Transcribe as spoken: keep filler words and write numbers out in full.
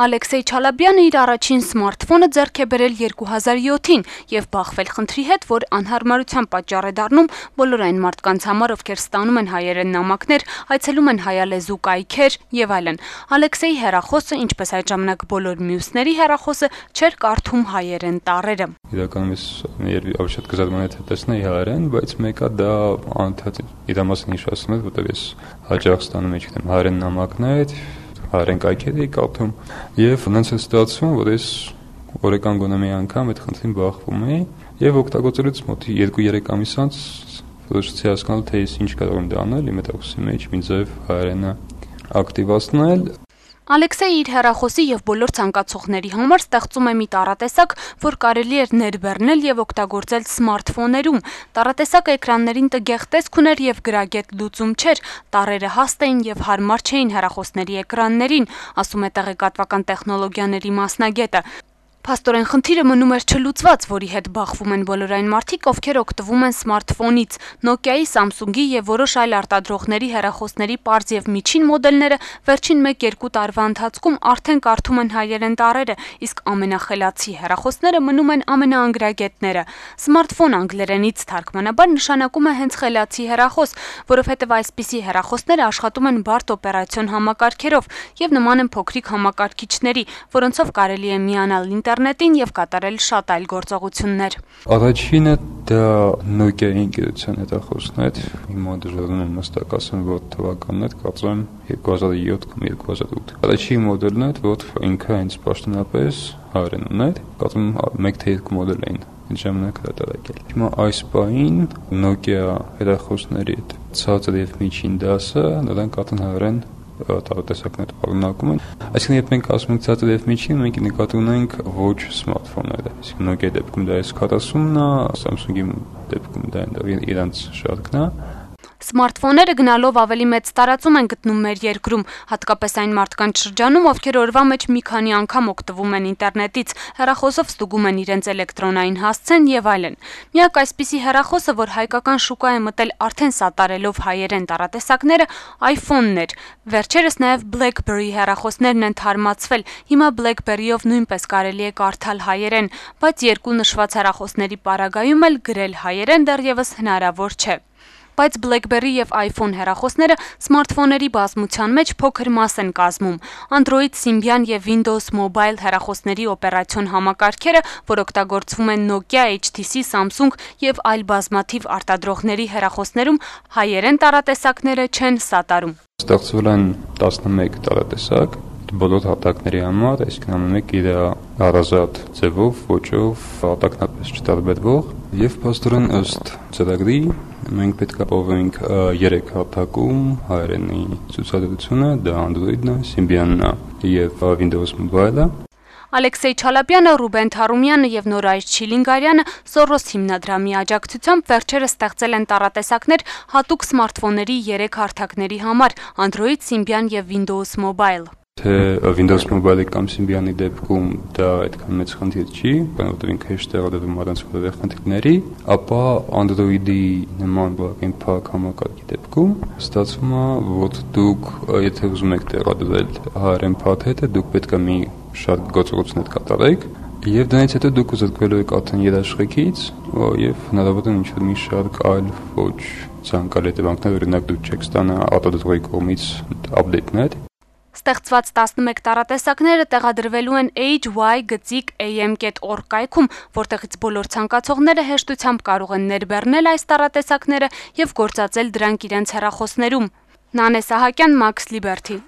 Ալեքսեյ Չալաբյանը իր առաջին սմարթֆոնը ձեռք է բերել երկու հազար յոթին եւ բախվել խնդրի հետ, որ անհարմարության պատճառ է դառնում բոլոր այն մարդկանց համար, ովքեր ստանում են հայերեն նամակներ, այցելում են հայալեզու կայքեր եւ այլն։ Ալեքսեյի հեռախոսը, ինչպես այդ ժամանակ բոլոր մյուսների հեռախոսը, չէր կարդում հայերեն տառերը։ Իրականում ես ավելի շատ կզարմանա թե տեսնեի հայերեն, բայց մեկը դա անընդհատ իր մասին հիշեցնում է, որտեղ ես հաճախ ստանում եմ չգիտեմ հայերեն նամակներ, հայերեն կայքեր էի կարդում եւ նրանց է ստացվում, որ ես օրական գոնե մի անգամ այդ խնդրին բախվում էի եւ օգտագործելուց մոտ երկու երեք ամիս անց որոշեցի հասկանալ, թե ես ինչ կարող եմ դառնել իմ հետախոսի մեջ մի ձև հայերենը ակտիվացնել։ Ալեքսեյը իր հեռախոսի եւ բոլոր ցանկացողների համար ստեղծում է մի տառատեսակ, որ կարելի էր ներբեռնել եւ օգտագործել սմարթֆոներում։ Տառատեսակը էկրաններին տգեղ տեսք ուներ եւ գրագետ լուծում չէր։ Տառերը հաստ էին եւ հարմար չէին հեռախոսների էկրաններին, ասում է տեղեկատվական տեխնոլոգիաների մասնագետը։ Փաստորեն խնդիրը մնում էր չլուծված, որի հետ բախվում են բոլոր այն մարդիկ, ովքեր օգտվում են սմարթֆոնից։ Նոկիայի, Սամսունգի եւ որոշ այլ արտադրողների հեռախոսների պարզ եւ միջին մոդելները վերջին մեկ-երկու տարվա ընթացքում արդեն կարդում են հայերեն տառերը, իսկ ամենախելացի հեռախոսները մնում են ամենաանգրագետները։ Սմարթֆոն անգլերենից թարգմանաբար նշանակում է հենց խելացի հեռախոս, որովհետեւ այսպիսի հեռախոսները աշխատում են բարդ օպերացիոն համակարգերով եւ նման են փոքրիկ համակարգիչների, որոնցով կարելի է միանալ ինտերնետին եւ կատարել շատ այլ գործողություններ։ Առաջինը դա Nokia ընկերության հետախոսն էր։ Հիմա դժվարում եմ հստակ ասեմ, որ թվականն էր, կարծում եմ երկու հազար յոթ կամ երկու հազար ութ։ Առաջին մոդելն էր, որ ինքը հենց պաշտոնապես հայերեն ուներ, կարծում եմ մեկ թե երկու մոդել էին այդ ժամանակ հրատարակել։ Հիմա այս պահին Nokia հետախոսների հետ ցածր եւ միջին դասը նրանք արդեն հայերեն տառատեսակներ պարունակում են։ Այսինքն, երբ մենք ասում ենք ցածր եւ միջին, մենք նկատի ունենք ոչ սմարթֆոնները։ Այսինքն Nokia-ի դեպքում դա էս քառասունն է, Samsung-ի դեպքում դա իրանց շարքն է։ Սմարթֆոնները գնալով ավելի մեծ տարածում են գտնում մեր երկրում, հատկապես այն մարդկանց շրջանում, ովքեր օրվա մեջ մի քանի անգամ օգտվում են ինտերնետից, հեռախոսով ստուգում են իրենց էլեկտրոնային հասցեն եւ այլն։ Միակ այսպիսի հեռախոսը, որ հայկական շուկա է մտել արդեն սատարելով հայերեն տառատեսակները, iPhone-ն էր։ Վերջերս նաեւ BlackBerry հեռախոսներն են թարմացվել։ Հիմա BlackBerry-ով նույնպես կարելի է կարդալ հայերեն, բայց երկու նշված հեռախոսների պարագայում էլ գրել հայերեն դեռևս հնարավոր չէ։ Բայց BlackBerry եւ iPhone հեռախոսները սմարթֆոների բազմության մեջ փոքր մաս են կազմում։ Android, Symbian եւ Windows Mobile հեռախոսների օպերացիոն համակարգերը, որ օգտագործվում են Nokia, H T C, Samsung եւ այլ բազմաթիվ արտադրողների հեռախոսներում, հայերեն տառատեսակները չեն սատարում։ Ստեղծվել են տասնմեկ տառատեսակ բոլոր հատակների համար, այսինքն ամեն մեկ իր առանձնահատ ձևով, ոճով, հատակնապես չտարբերվող եւ փաստորեն ըստ ծրագրի մենք պետք է ապահովենք երեք հատակում հայերենի ցուցադրությունը, դա Android-ն է, Symbian-ն է եւ Windows Mobile-ը։ Ալեքսեյ Չալաբյանը, Ռուբեն Թարումյանը եւ Նորայր Չիլինգարյանը Soros հիմնադրամի աջակցությամբ վերջերս ստեղծել են տառատեսակներ հատուկ սմարթֆոնների երեք հարթակների համար՝ Android, Symbian եւ Windows Mobile։ Թե Windows Mobile-ի կամ Symbian-ի դեպքում դա այդքան մեծ խնդիր չի, որովհետև ինքը հեշտ տեղադրվում առանց որևէ խնդիրների, ապա Android-ի նման բակային փակ համակարգի դեպքում ստացվում է, որ դուք եթե ուզում եք տեղադրել հայերեն փաթեթը, դուք պետք է մի շատ գործողություններ կատարեք, եւ դրանից հետո դուք զրկվելու եք արդեն երաշխիքից եւ հնարավոր է ինչ-որ մի շարք այլ ոչ ցանկալի հետևանքներ, օրինակ դուք չեք ստանա արտադրողի կողմից update-ներ։ Ստեղծված տասնմեկ տառատեսակները տեղադրվելու են H Y գծիկ A M dot org կայքում, որտեղից բոլոր ցանկացողները հեշտությամբ կարող են ներբեռնել այս տառատեսակները եւ գործածել դրանք իրենց հեռախոսներում։ Նանե Սահակյան, Max Liberty։